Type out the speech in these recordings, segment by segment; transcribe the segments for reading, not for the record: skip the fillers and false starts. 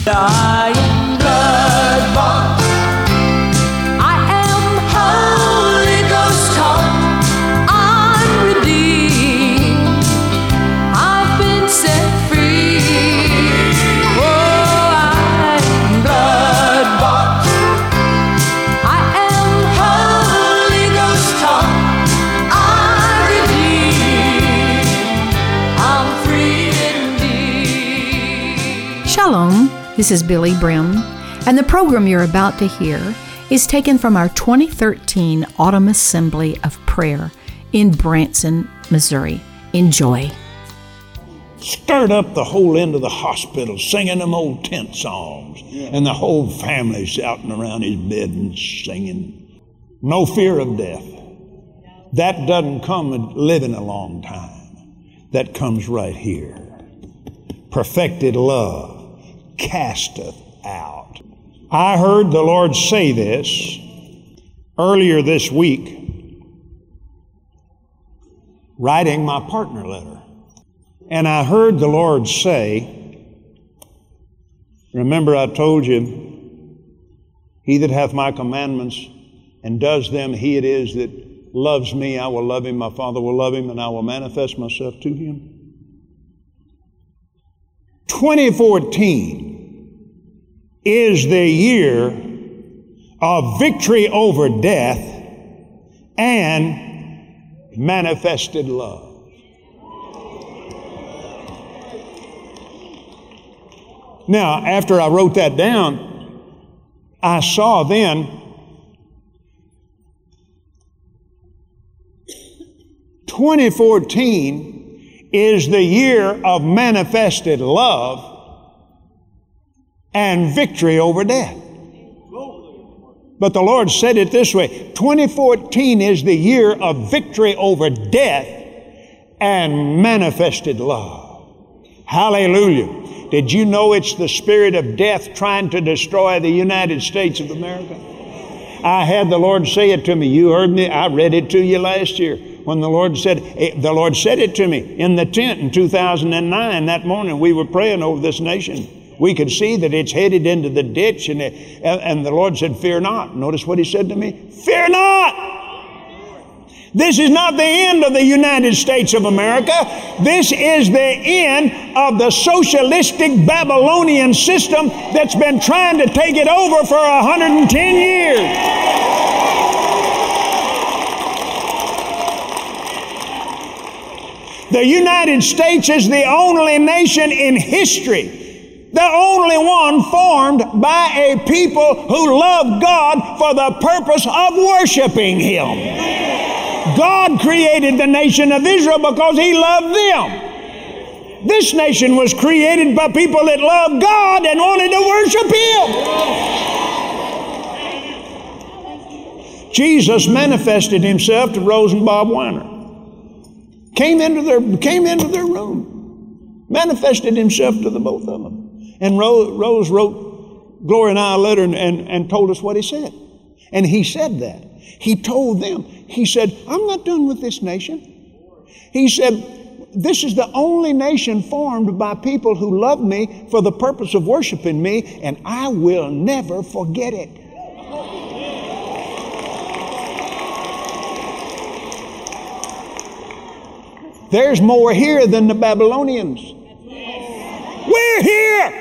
I am blood-bought. I am Holy Ghost taught. I'm redeemed. I've been set free. Oh, I am blood-bought. I am Holy Ghost taught. I'm redeemed. I'm free indeed. Shalom. This is Billy Brim, and the program you're about to hear is taken from our 2013 Autumn Assembly of Prayer in Branson, Missouri. Enjoy. Stirred up the whole end of the hospital, singing them old tent songs, and the whole family shouting around his bed and singing. No fear of death. That doesn't come with living a long time. That comes right here. Perfected love casteth out. I heard the Lord say this earlier this week, writing my partner letter. And I heard the Lord say, remember I told you, he that hath my commandments and does them, he it is that loves me, I will love him, my Father will love him, and I will manifest myself to him. 2014 is the year of victory over death and manifested love. Now, after I wrote that down, I saw then 2014 is the year of manifested love and victory over death. But the Lord said it this way, 2014 is the year of victory over death and manifested love. Hallelujah. Did you know it's the spirit of death trying to destroy the United States of America? I had the Lord say it to me. You heard me. I read it to you last year when the Lord said it to me in the tent in 2009. That morning we were praying over this nation. We could see that it's headed into the ditch, and the Lord said, fear not. Notice what he said to me. Fear not. This is not the end of the United States of America. This is the end of the socialistic Babylonian system that's been trying to take it over for 110 years. The United States is the only nation in history, the only one formed by a people who love God for the purpose of worshiping Him. God created the nation of Israel because He loved them. This nation was created by people that loved God and wanted to worship Him. Jesus manifested Himself to Rose and Bob Weiner. Came into their room, manifested Himself to the both of them. And Rose wrote Gloria and I a letter and told us what he said. And he said that. He told them, he said, I'm not done with this nation. He said, this is the only nation formed by people who love me for the purpose of worshiping me, and I will never forget it. There's more here than the Babylonians. We're here.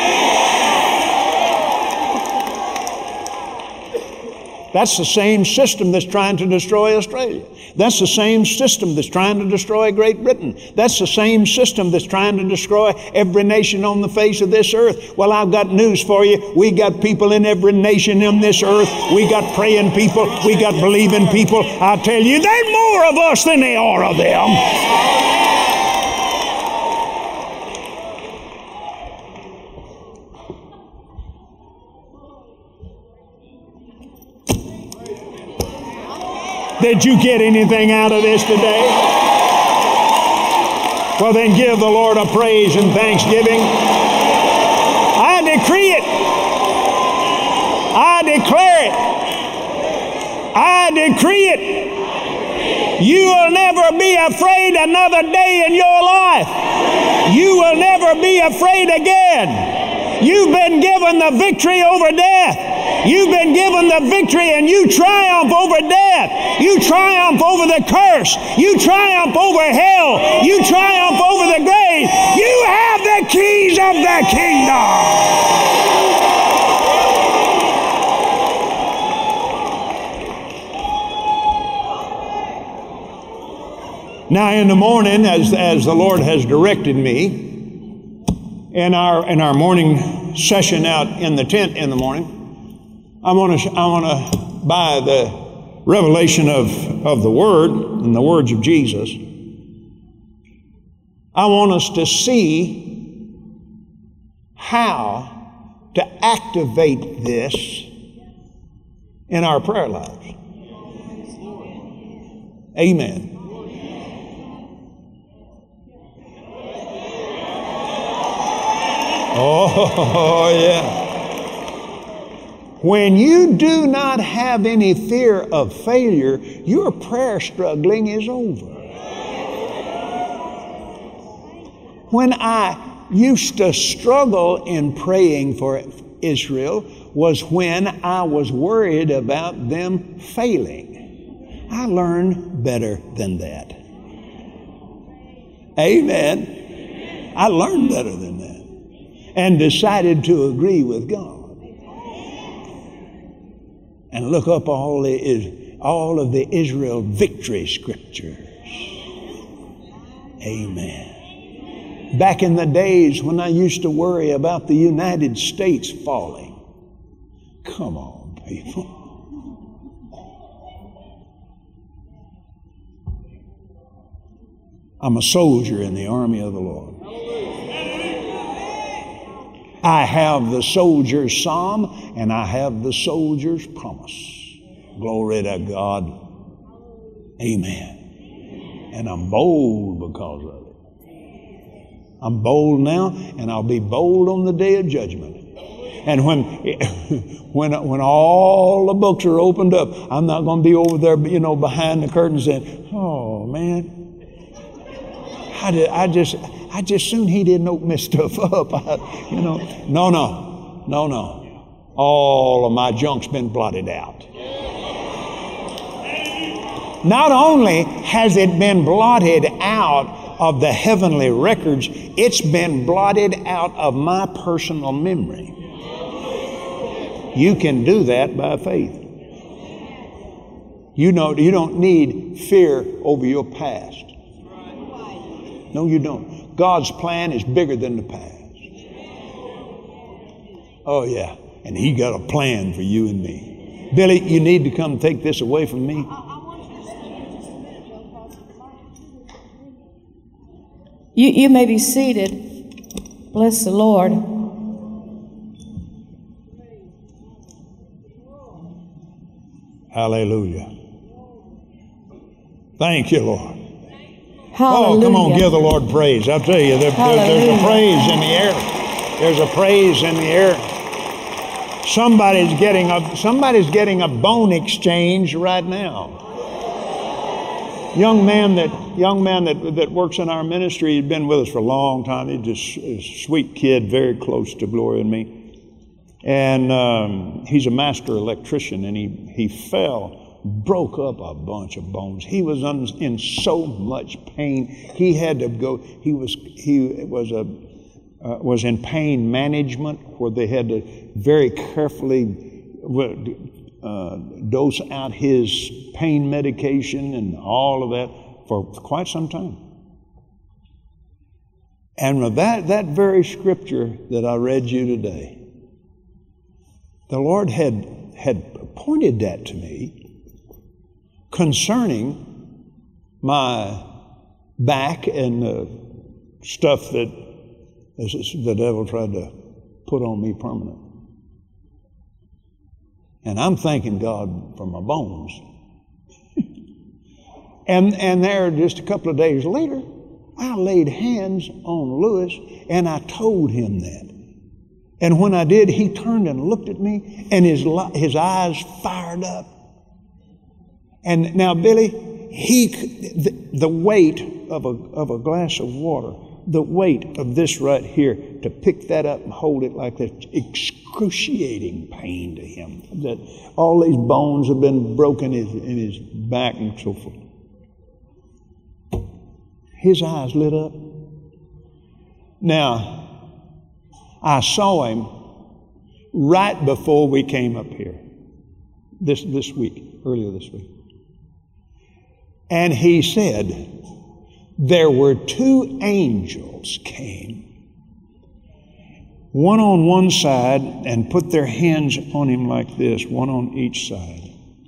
That's the same system that's trying to destroy Australia. That's the same system that's trying to destroy Great Britain. That's the same system that's trying to destroy every nation on the face of this earth. Well, I've got news for you. We got people in every nation on this earth. We got praying people. We got believing people. I tell you, there's more of us than there are of them. Did you get anything out of this today? Well, then give the Lord a praise and thanksgiving. I decree it. I declare it. I decree it. You will never be afraid another day in your life. You will never be afraid again. You've been given the victory over death. You've been given the victory, and you triumph over death. You triumph over the curse. You triumph over hell. You triumph over the grave. You have the keys of the kingdom. Now in the morning, as the Lord has directed me, in our morning session out in the tent in the morning, I want to, by the revelation of the Word and the words of Jesus, I want us to see how to activate this in our prayer lives. Amen. Oh, yeah. When you do not have any fear of failure, your prayer struggling is over. When I used to struggle in praying for Israel was when I was worried about them failing. I learned better than that. Amen. I learned better than that. And decided to agree with God. And look up all of the Israel victory scriptures. Amen. Back in the days when I used to worry about the United States falling. Come on, people. I'm a soldier in the army of the Lord. I have the soldier's psalm and I have the soldier's promise. Glory to God. Amen. And I'm bold because of it. I'm bold now, and I'll be bold on the day of judgment. And when all the books are opened up, I'm not going to be over there, behind the curtain saying, "Oh man, I just soon he didn't open this stuff up." No. All of my junk's been blotted out. Not only has it been blotted out of the heavenly records, it's been blotted out of my personal memory. You can do that by faith. You don't need fear over your past. No, you don't. God's plan is bigger than the past. Oh, yeah. And He got a plan for you and me. Billy, you need to come take this away from me. You may be seated. Bless the Lord. Hallelujah. Thank you, Lord. Hallelujah. Oh, come on, give the Lord praise. I'll tell you, there's a praise in the air. There's a praise in the air. Somebody's getting a bone exchange right now. Young man that works in our ministry, he'd been with us for a long time. He's just a sweet kid, very close to Gloria and me. And he's a master electrician, and he fell, broke up a bunch of bones. He was in so much pain. He had to go. He was in pain management, where they had to very carefully dose out his pain medication and all of that for quite some time. And with that very scripture that I read you today, the Lord had pointed that to me concerning my back and the stuff that the devil tried to put on me permanent. And I'm thanking God for my bones. and there, just a couple of days later, I laid hands on Lewis and I told him that. And when I did, he turned and looked at me, and his eyes fired up. And now, Billy, the weight of a glass of water the weight of this right here, to pick that up and hold it like that, excruciating pain to him. That all these bones have been broken in his back and so forth. His eyes lit up. Now, I saw him right before we came up here this week, earlier this week. And he said, there were 2 angels came, one on one side, and put their hands on him like this, one on each side.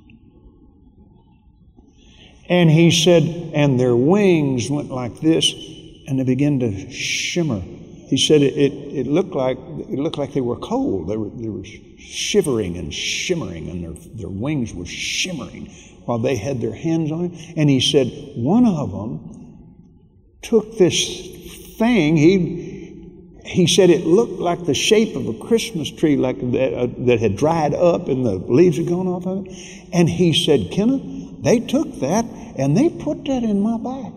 And he said, and their wings went like this, and they began to shimmer. He said it looked like they were cold. They were shivering and shimmering, and their wings were shimmering while they had their hands on him. And he said one of them took this thing. He said it looked like the shape of a Christmas tree, like that had dried up and the leaves had gone off of it. And he said, Kenneth, they took that and they put that in my back.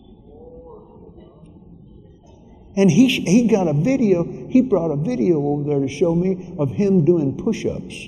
And he got a video. He brought a video over there to show me of him doing push-ups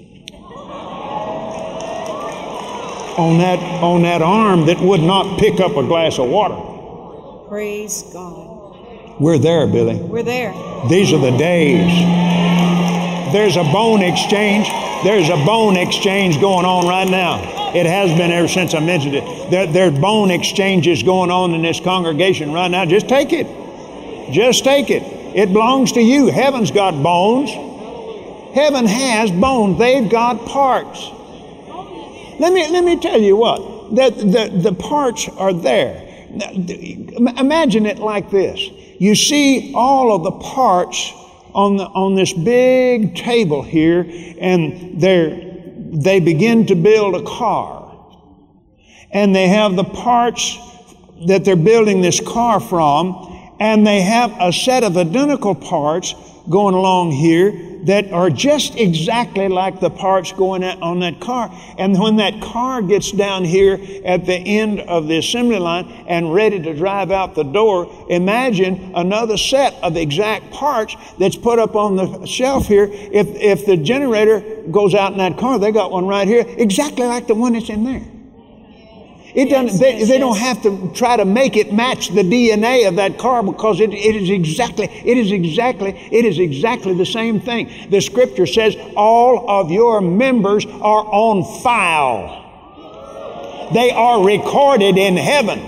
on that arm that would not pick up a glass of water. Praise God. We're there, Billy. We're there. These are the days. There's a bone exchange. There's a bone exchange going on right now. It has been ever since I mentioned it. There's bone exchanges going on in this congregation right now. Just take it. Just take it. It belongs to you. Heaven's got bones. Heaven has bones. They've got parts. Let me tell you what. The parts are there. Imagine it like this. You see all of the parts on this big table here, and they begin to build a car. And they have the parts that they're building this car from, and they have a set of identical parts going along here that are just exactly like the parts going on that car. And when that car gets down here at the end of the assembly line and ready to drive out the door, imagine another set of exact parts that's put up on the shelf here. If the generator goes out in that car, they got one right here, exactly like the one that's in there. It doesn't. They don't have to try to make it match the DNA of that car, because it is exactly the same thing. The Scripture says all of your members are on file. They are recorded in heaven.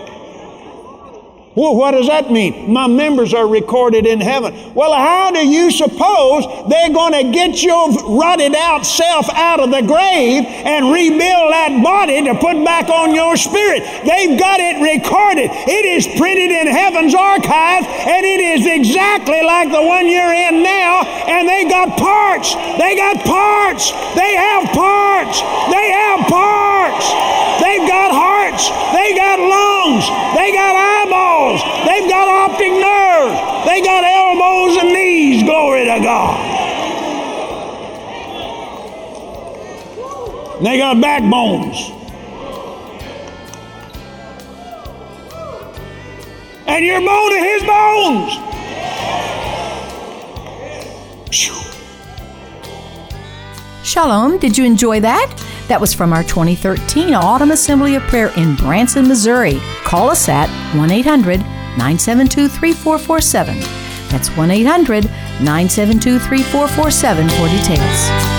Well, what does that mean? My members are recorded in heaven. Well, how do you suppose they're going to get your rotted out self out of the grave and rebuild that body to put back on your spirit? They've got it recorded. It is printed in heaven's archive, and it is exactly like the one you're in now, and they got parts. They got parts. They have parts. They have parts. They've got hearts. They got lungs. They got eyeballs. They've got optic nerves. They got elbows and knees. Glory to God. They got backbones. And you're bone of his bones. Shalom. Did you enjoy that? That was from our 2013 Autumn Assembly of Prayer in Branson, Missouri. Call us at 1-800-972-3447. That's 1-800-972-3447 for details.